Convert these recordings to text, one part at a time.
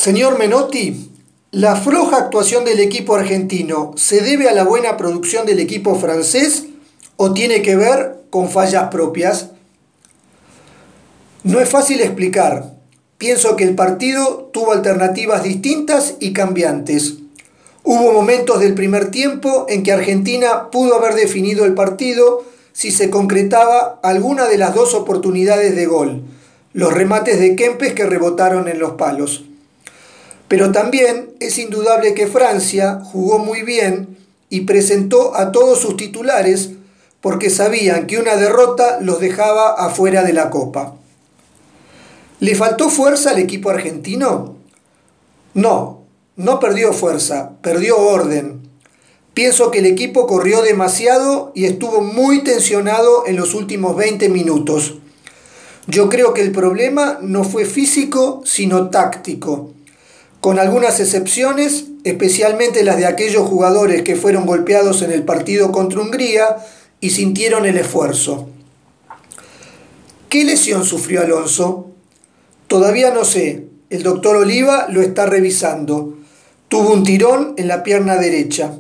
Señor Menotti, ¿la floja actuación del equipo argentino se debe a la buena producción del equipo francés o tiene que ver con fallas propias? No es fácil explicar. Pienso que el partido tuvo alternativas distintas y cambiantes. Hubo momentos del primer tiempo en que Argentina pudo haber definido el partido si se concretaba alguna de las dos oportunidades de gol, los remates de Kempes que rebotaron en los palos. Pero también es indudable que Francia jugó muy bien y presentó a todos sus titulares porque sabían que una derrota los dejaba afuera de la Copa. ¿Le faltó fuerza al equipo argentino? No perdió fuerza, perdió orden. Pienso que el equipo corrió demasiado y estuvo muy tensionado en los últimos 20 minutos. Yo creo que el problema no fue físico, sino táctico, con algunas excepciones, especialmente las de aquellos jugadores que fueron golpeados en el partido contra Hungría y sintieron el esfuerzo. ¿Qué lesión sufrió Alonso? Todavía no sé, el doctor Oliva lo está revisando. Tuvo un tirón en la pierna derecha.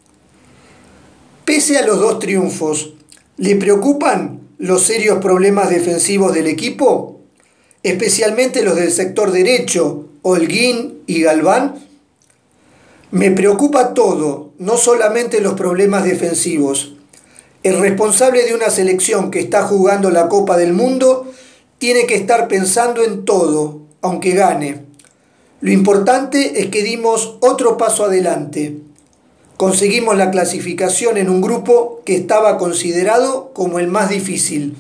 Pese a los dos triunfos, ¿le preocupan los serios problemas defensivos del equipo? Especialmente los del sector derecho, Holguín y Galván. Me preocupa todo, no solamente los problemas defensivos. El responsable de una selección que está jugando la Copa del Mundo tiene que estar pensando en todo, aunque gane. Lo importante es que dimos otro paso adelante. Conseguimos la clasificación en un grupo que estaba considerado como el más difícil.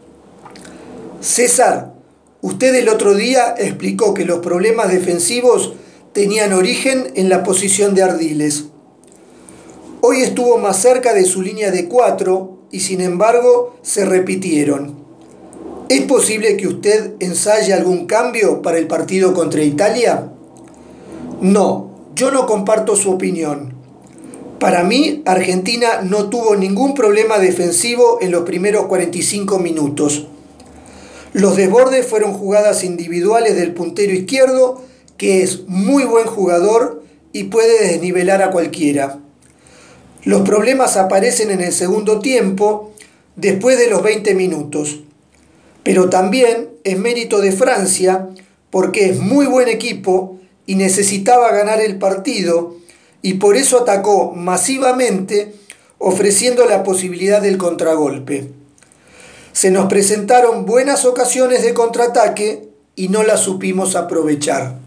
César, usted el otro día explicó que los problemas defensivos tenían origen en la posición de Ardiles. Hoy estuvo más cerca de su línea de 4 y sin embargo se repitieron. ¿Es posible que usted ensaye algún cambio para el partido contra Italia? No, yo no comparto su opinión. Para mí, Argentina no tuvo ningún problema defensivo en los primeros 45 minutos. Los desbordes fueron jugadas individuales del puntero izquierdo, que es muy buen jugador y puede desnivelar a cualquiera. Los problemas aparecen en el segundo tiempo, después de los 20 minutos. Pero también es mérito de Francia, porque es muy buen equipo y necesitaba ganar el partido, y por eso atacó masivamente, ofreciendo la posibilidad del contragolpe. Se nos presentaron buenas ocasiones de contraataque y no las supimos aprovechar.